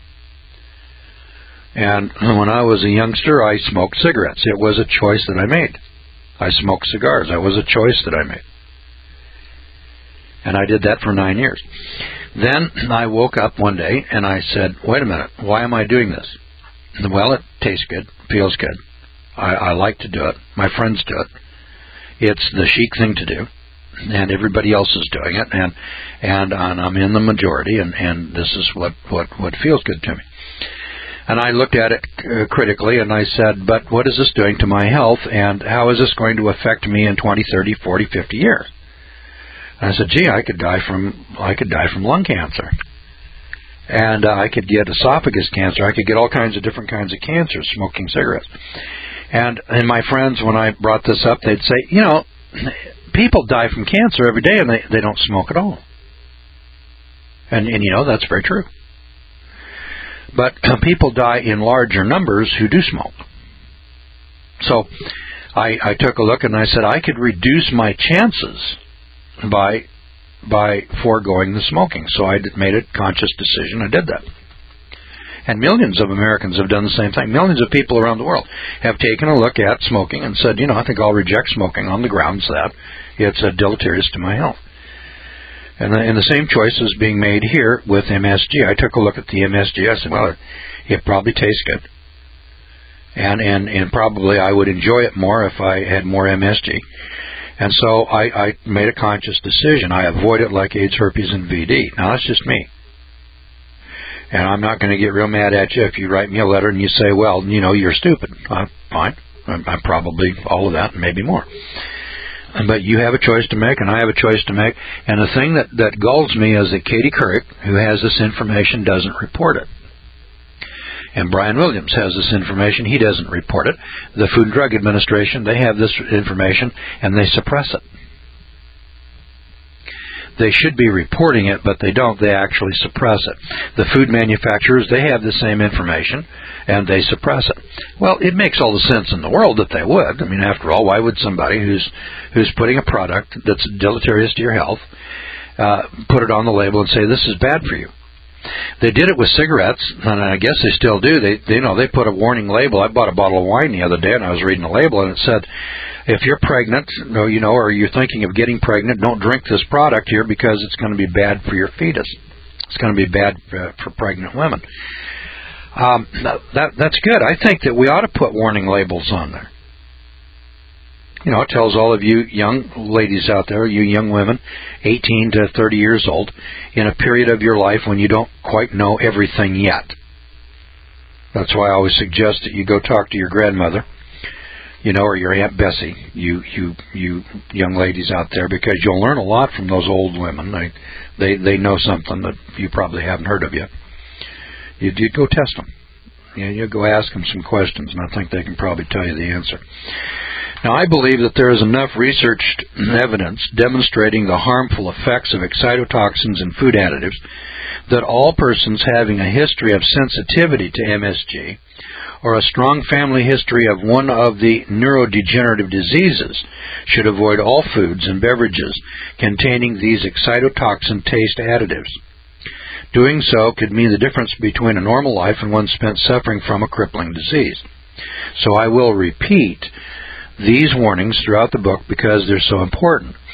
And when I was a youngster, I smoked cigarettes. It was a choice that I made. I smoked cigars. That was a choice that I made. And I did that for nine years. Then I woke up one day and I said, wait a minute, why am I doing this? Well, it tastes good, feels good. I, I like to do it. My friends do it. It's the chic thing to do, and everybody else is doing it, and and, and I'm in the majority, and, and this is what, what, what feels good to me. And I looked at it uh, critically, and I said, but what is this doing to my health, and how is this going to affect me in twenty, thirty, forty, fifty years? And I said, gee, I could die from I could die from lung cancer. And uh, I could get esophagus cancer. I could get all kinds of different kinds of cancers smoking cigarettes. And and my friends, when I brought this up, they'd say, you know, people die from cancer every day and they, they don't smoke at all. And, and, you know, that's very true. But uh, people die in larger numbers who do smoke. So I, I took a look and I said I could reduce my chances by by foregoing the smoking. So I did, made a conscious decision. I did that. And millions of Americans have done the same thing. Millions of people around the world have taken a look at smoking and said, you know, I think I'll reject smoking on the grounds that it's uh, deleterious to my health. And the, and the same choice is being made here with M S G. I took a look at the M S G. I said, well, it, it probably tastes good. And, and, and probably I would enjoy it more if I had more M S G. And so I, I made a conscious decision. I avoid it like AIDS, herpes, and V D. Now, that's just me. And I'm not going to get real mad at you if you write me a letter and you say, well, you know, you're stupid. Uh, fine. I'm, I'm probably all of that and maybe more. But you have a choice to make, and I have a choice to make. And the thing that, that galls me is that Katie Couric, who has this information, doesn't report it. And Brian Williams has this information. He doesn't report it. The Food and Drug Administration, they have this information, and they suppress it. They should be reporting it, but they don't. They actually suppress it. The food manufacturers, they have the same information, and they suppress it. Well, it makes all the sense in the world that they would. I mean, after all, why would somebody who's who's putting a product that's deleterious to your health uh, put it on the label and say, this is bad for you? They did it with cigarettes, and I guess they still do. They, they, you know, they put a warning label. I bought a bottle of wine the other day, and I was reading the label, and it said, if you're pregnant, you know, or you're thinking of getting pregnant, don't drink this product here because it's going to be bad for your fetus. It's going to be bad for, for pregnant women. Um, that that's good. I think that we ought to put warning labels on there. You know, it tells all of you young ladies out there, you young women, eighteen to thirty years old, in a period of your life when you don't quite know everything yet. That's why I always suggest that you go talk to your grandmother, you know, or your Aunt Bessie, you you you young ladies out there, because you'll learn a lot from those old women. They they, they know something that you probably haven't heard of yet. You, you go test them. You, you go ask them some questions, and I think they can probably tell you the answer. Now, I believe that there is enough researched evidence demonstrating the harmful effects of excitotoxins and food additives that all persons having a history of sensitivity to M S G or a strong family history of one of the neurodegenerative diseases should avoid all foods and beverages containing these excitotoxin taste additives. Doing so could mean the difference between a normal life and one spent suffering from a crippling disease. So I will repeat these warnings throughout the book because they're so important.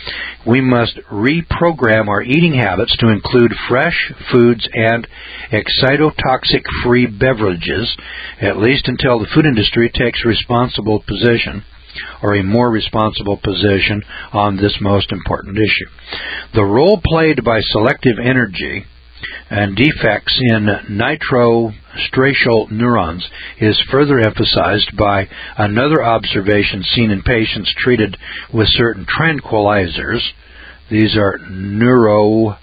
we must reprogram our eating habits to include fresh foods and excitotoxic-free beverages, at least until the food industry takes a responsible position or a more responsible position on this most important issue. The role played by selective energy and defects in nitrostriatal neurons is further emphasized by another observation seen in patients treated with certain tranquilizers. These are neuroleptics,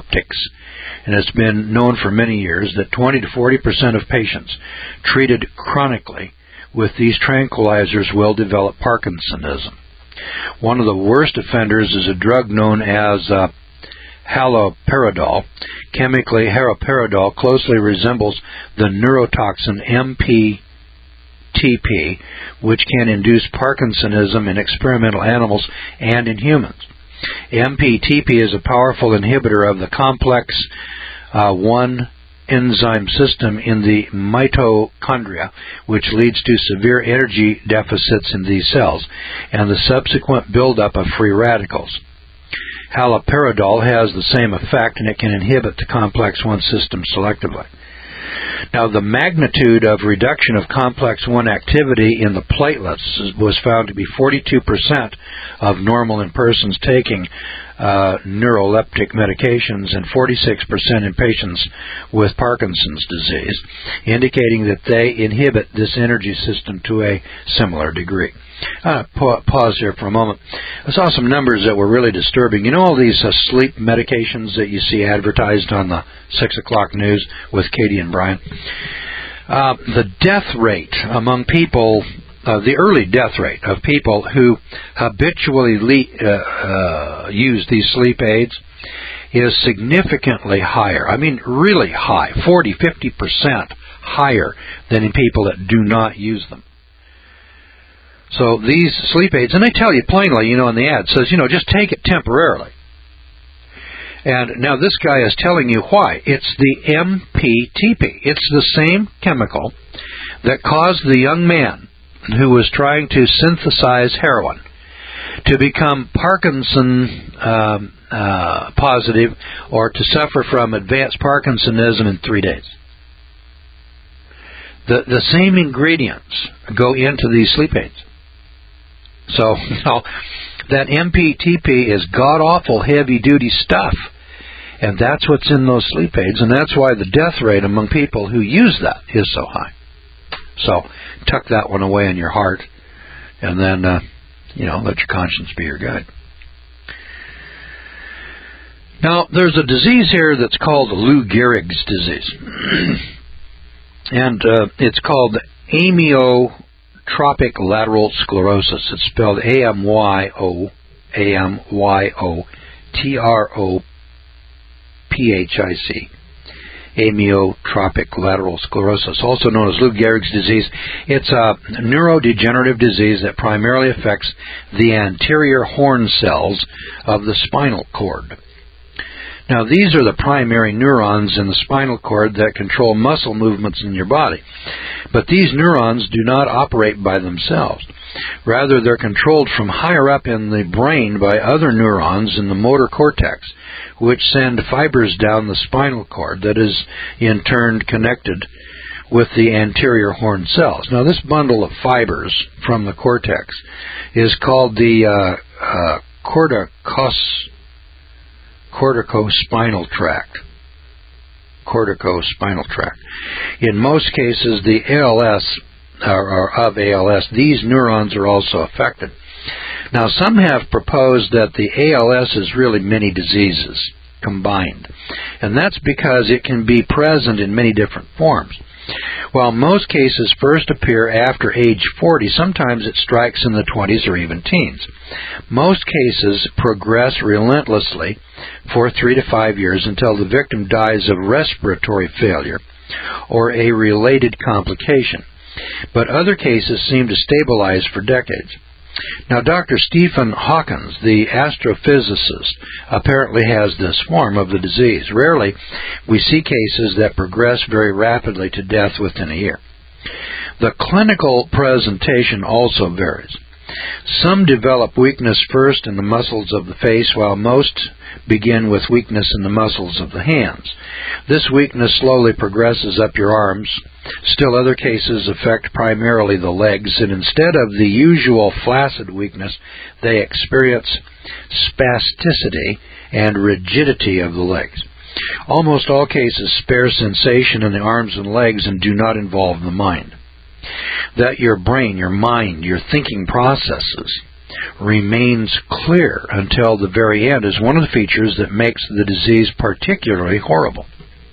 and it's been known for many years that twenty to forty percent of patients treated chronically with these tranquilizers will develop Parkinsonism. One of the worst offenders is a drug known as uh, haloperidol. Chemically, haloperidol closely resembles the neurotoxin M P T P, which can induce Parkinsonism in experimental animals and in humans. M P T P is a powerful inhibitor of the complex uh, one enzyme system in the mitochondria, which leads to severe energy deficits in these cells and the subsequent buildup of free radicals. Haloperidol has the same effect, and it can inhibit the complex one system selectively. Now, the magnitude of reduction of complex one activity in the platelets was found to be forty-two percent of normal in persons taking uh, neuroleptic medications and forty-six percent in patients with Parkinson's disease, indicating that they inhibit this energy system to a similar degree. Uh, pa- pause here for a moment. I saw some numbers that were really disturbing. You know all these uh, sleep medications that you see advertised on the six o'clock news with Katie and Brian? Uh, the death rate among people, uh, the early death rate of people who habitually le- uh, uh, use these sleep aids is significantly higher. I mean, really high, forty, fifty percent higher than in people that do not use them. So these sleep aids, and they tell you plainly, you know, in the ad, says, you know, just take it temporarily. And now this guy is telling you why. It's the M P T P. It's the same chemical that caused the young man who was trying to synthesize heroin to become Parkinson um, uh, positive or to suffer from advanced Parkinsonism in three days. The, the same ingredients go into these sleep aids. So, you know, that M P T P is god-awful heavy-duty stuff, and that's what's in those sleep aids, and that's why the death rate among people who use that is so high. So, tuck that one away in your heart, and then, uh, you know, let your conscience be your guide. Now, there's a disease here that's called Lou Gehrig's disease, and uh, it's called amyotrophic lateral sclerosis. It's spelled A M Y O, A M Y O, T R O P H I C. Amyotrophic lateral sclerosis, also known as Lou Gehrig's disease. It's a neurodegenerative disease that primarily affects the anterior horn cells of the spinal cord. Now, these are the primary neurons in the spinal cord that control muscle movements in your body. But these neurons do not operate by themselves. Rather, they're controlled from higher up in the brain by other neurons in the motor cortex, which send fibers down the spinal cord that is, in turn, connected with the anterior horn cells. Now, this bundle of fibers from the cortex is called the uh, uh, corticos. corticospinal tract. Corticospinal tract. In most cases, the A L S, or, or of A L S, these neurons are also affected. Now, some have proposed that the A L S is really many diseases combined, and that's because it can be present in many different forms. While most cases first appear after age forty, sometimes it strikes in the twenties or even teens. Most cases progress relentlessly for three to five years until the victim dies of respiratory failure or a related complication. But other cases seem to stabilize for decades. Now, Doctor Stephen Hawkins, the astrophysicist, apparently has this form of the disease. Rarely we see cases that progress very rapidly to death within a year. The clinical presentation also varies. Some develop weakness first in the muscles of the face, while most begin with weakness in the muscles of the hands. This weakness slowly progresses up your arms. Still other cases affect primarily the legs, and instead of the usual flaccid weakness, they experience spasticity and rigidity of the legs. Almost all cases spare sensation in the arms and legs and do not involve the mind. That your brain, your mind, your thinking processes remains clear until the very end is one of the features that makes the disease particularly horrible.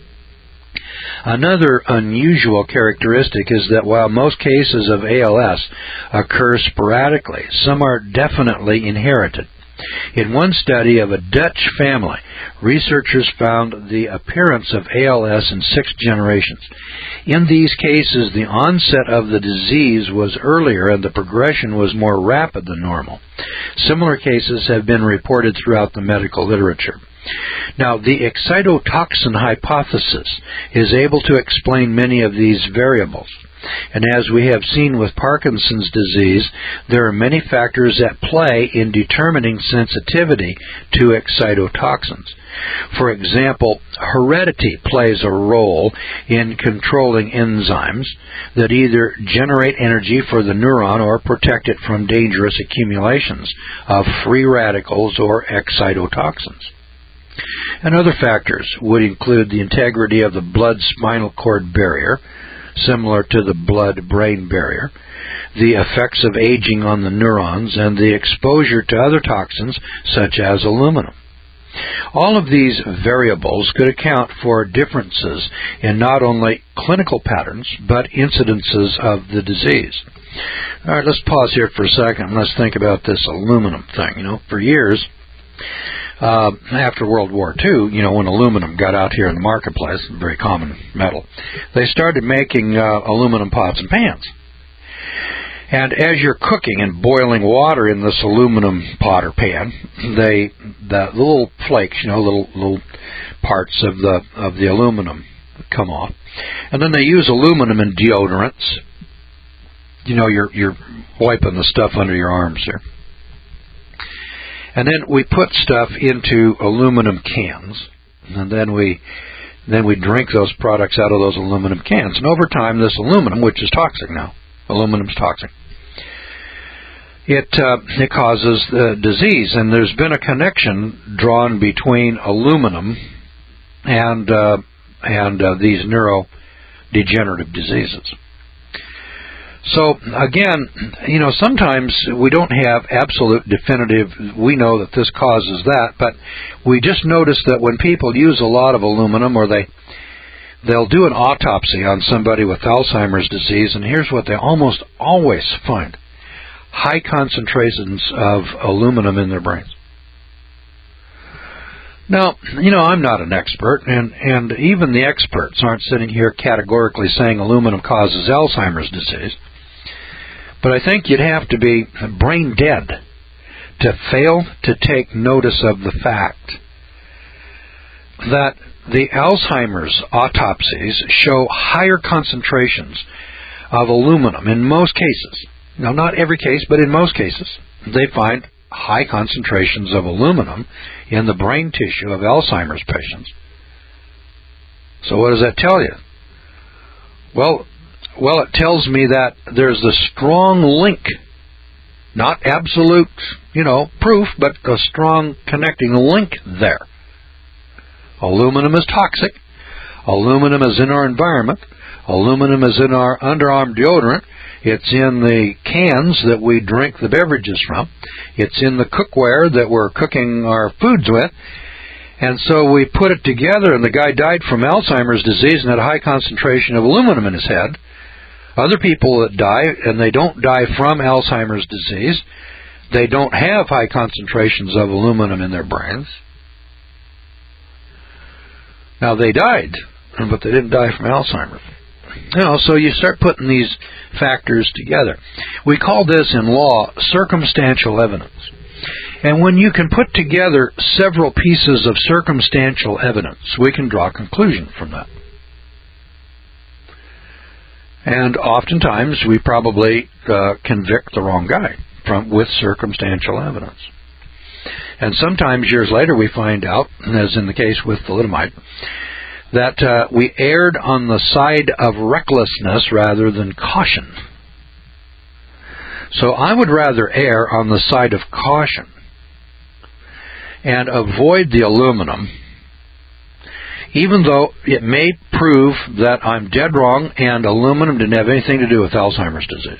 Another unusual characteristic is that while most cases of A L S occur sporadically, some are definitely inherited. In one study of a Dutch family, researchers found the appearance of A L S in six generations. In these cases, the onset of the disease was earlier and the progression was more rapid than normal. Similar cases have been reported throughout the medical literature. Now, the excitotoxin hypothesis is able to explain many of these variables. And as we have seen with Parkinson's disease, there are many factors at play in determining sensitivity to excitotoxins. For example, heredity plays a role in controlling enzymes that either generate energy for the neuron or protect it from dangerous accumulations of free radicals or excitotoxins. And other factors would include the integrity of the blood-spinal cord barrier, similar to the blood-brain barrier, the effects of aging on the neurons, and the exposure to other toxins such as aluminum. All of these variables could account for differences in not only clinical patterns, but incidences of the disease. All right, let's pause here for a second and let's think about this aluminum thing. You know, for years, Uh, after World War Two, you know, when aluminum got out here in the marketplace, a very common metal, they started making uh, aluminum pots and pans. And as you're cooking and boiling water in this aluminum pot or pan, they the little flakes, you know, little little parts of the of the aluminum come off, and then they use aluminum in deodorants. You know, you're you're wiping the stuff under your arms here. And then we put stuff into aluminum cans, and then we then we drink those products out of those aluminum cans. And over time, this aluminum, which is toxic now, aluminum's toxic, it uh, it causes the disease. And there's been a connection drawn between aluminum and uh, and uh, these neurodegenerative diseases. So, again, you know, sometimes we don't have absolute definitive, we know that this causes that, but we just notice that when people use a lot of aluminum, or they, they'll do an autopsy on somebody with Alzheimer's disease, and here's what they almost always find: high concentrations of aluminum in their brains. Now, you know, I'm not an expert, and, and even the experts aren't sitting here categorically saying aluminum causes Alzheimer's disease. But I think you'd have to be brain dead to fail to take notice of the fact that the Alzheimer's autopsies show higher concentrations of aluminum in most cases. Now, not every case, but in most cases, they find high concentrations of aluminum in the brain tissue of Alzheimer's patients. So what does that tell you? Well, well, it tells me that there's a strong link, not absolute, you know, proof, but a strong connecting link there. Aluminum is toxic. Aluminum is in our environment. Aluminum is in our underarm deodorant. It's in the cans that we drink the beverages from. It's in the cookware that we're cooking our foods with. And so we put it together, and the guy died from Alzheimer's disease and had a high concentration of aluminum in his head. Other people that die, and they don't die from Alzheimer's disease, they don't have high concentrations of aluminum in their brains. Now, they died, but they didn't die from Alzheimer's. You know, so you start putting these factors together. We call this in law circumstantial evidence. And when you can put together several pieces of circumstantial evidence, we can draw a conclusion from that. And oftentimes we probably uh, convict the wrong guy from with circumstantial evidence. And sometimes years later we find out, as in the case with thalidomide, that uh, we erred on the side of recklessness rather than caution. So I would rather err on the side of caution and avoid the aluminum, even though it may prove that I'm dead wrong and aluminum didn't have anything to do with Alzheimer's disease.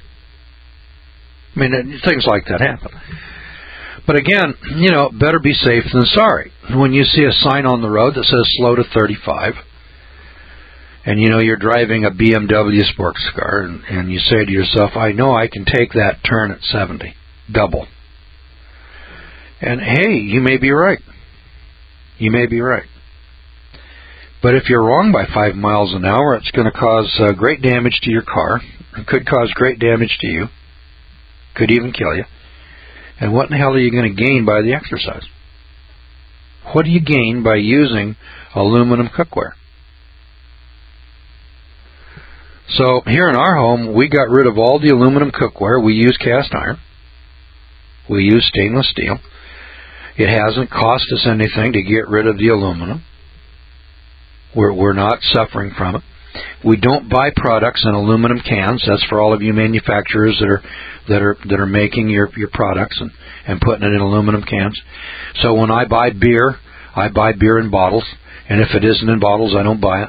I mean, things like that happen. But again, you know, better be safe than sorry. When you see a sign on the road that says slow to thirty-five, and you know you're driving a B M W sports car, and, and you say to yourself, I know I can take that turn at seventy, double. And hey, you may be right. You may be right. But if you're wrong by five miles an hour, it's going to cause uh, great damage to your car. It could cause great damage to you. Could even kill you. And what in the hell are you going to gain by the exercise? What do you gain by using aluminum cookware? So here in our home, we got rid of all the aluminum cookware. We use cast iron. We use stainless steel. It hasn't cost us anything to get rid of the aluminum. We're, we're not suffering from it. We don't buy products in aluminum cans. That's for all of you manufacturers that are that are that are making your, your products and, and putting it in aluminum cans. So when I buy beer, I buy beer in bottles, and if it isn't in bottles, I don't buy it.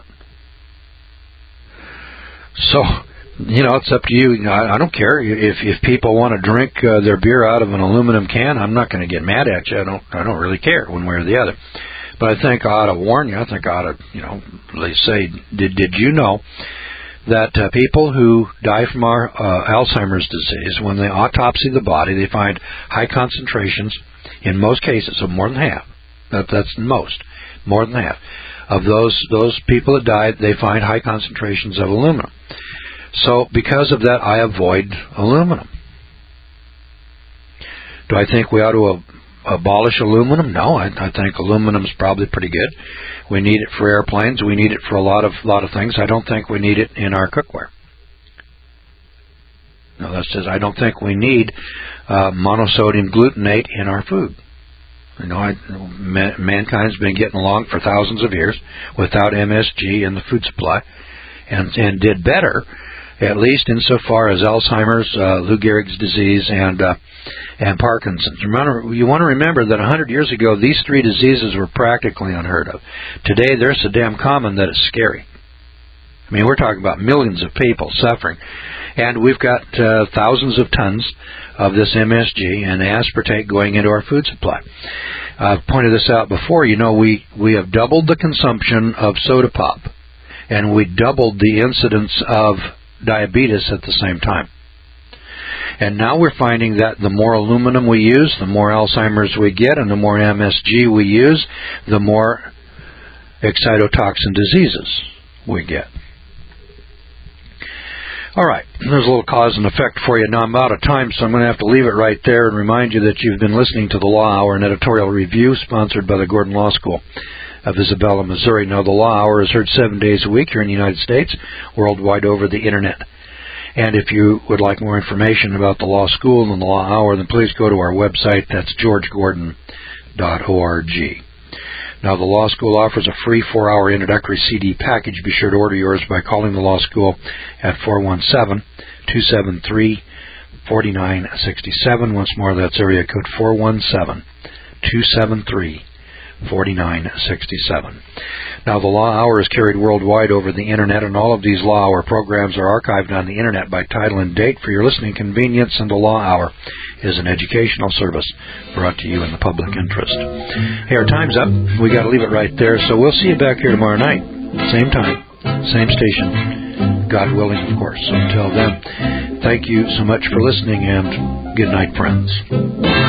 So, you know, it's up to you. You know, I, I don't care if if people want to drink uh, their beer out of an aluminum can. I'm not going to get mad at you. I don't I don't really care one way or the other. But I think I ought to warn you. I think I ought to, you know, they say, did did you know that uh, people who die from our uh, Alzheimer's disease, when they autopsy the body, they find high concentrations, in most cases, of more than half. That, that's most, more than half. Of those those people that died, they find high concentrations of aluminum. So because of that, I avoid aluminum. Do I think we ought to ab- abolish aluminum? No, I, I think aluminum is probably pretty good. We need it for airplanes. We need it for a lot of lot of things. I don't think we need it in our cookware. No, that says I don't think we need uh, monosodium glutamate in our food. You know, I, man, mankind's been getting along for thousands of years without M S G in the food supply, and and did better, at least insofar as Alzheimer's, uh, Lou Gehrig's disease, and uh, and Parkinson's. Remember, you want to remember that one hundred years ago, these three diseases were practically unheard of. Today, they're so damn common that it's scary. I mean, we're talking about millions of people suffering. And we've got uh, thousands of tons of this M S G and aspartate going into our food supply. I've pointed this out before. You know, we, we have doubled the consumption of soda pop, and we doubled the incidence of diabetes at the same time. And now we're finding that the more aluminum we use, the more Alzheimer's we get, and the more M S G we use, the more excitotoxin diseases we get. All right, there's a little cause and effect for you. Now I'm out of time, so I'm going to have to leave it right there and remind you that you've been listening to the Law Hour, an editorial review sponsored by the Gordon Law School of Isabella, Missouri. Now, the Law Hour is heard seven days a week here in the United States, worldwide over the Internet. And if you would like more information about the Law School and the Law Hour, then please go to our website. That's george gordon dot org. Now, the Law School offers a free four-hour introductory C D package. Be sure to order yours by calling the Law School at four one seven, two seven three, four nine six seven. Once more, that's area code four one seven, two seven three, four nine six seven. Now, the Law Hour is carried worldwide over the Internet, and all of these Law Hour programs are archived on the Internet by title and date for your listening convenience, and the Law Hour is an educational service brought to you in the public interest. Hey, our time's up. We got to leave it right there, so we'll see you back here tomorrow night. Same time, same station. God willing, of course. Until then, thank you so much for listening, and good night, friends.